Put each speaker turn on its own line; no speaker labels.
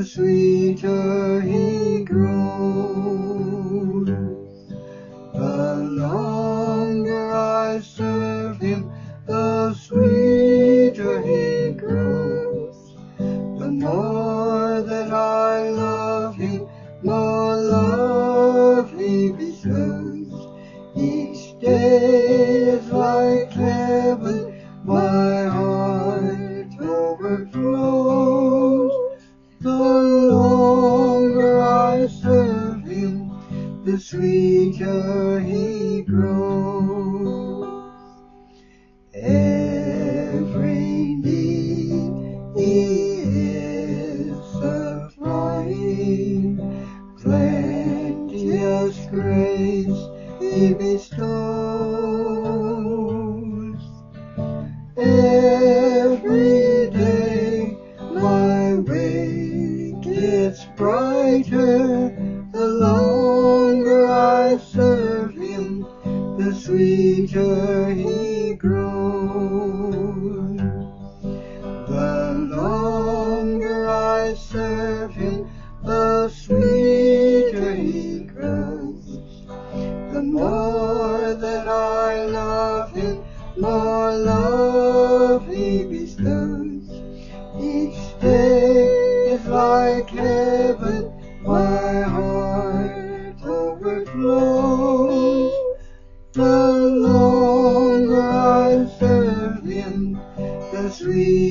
sweeter he grows. The longer I serve him, the sweeter he grows. The more that I love him, more love he bestows. Each day is like heaven, my heart overflows. The longer I serve him, the sweeter he grows. Every need he is supplying, plenteous grace he bestows. Every day my way gets brighter, the longer I serve him, the sweeter he grows. The longer I serve him, the sweeter he grows. The more that I love him, more love he bestows. Each day is like heaven, my heart overflows. The longer I serve him, the sweeter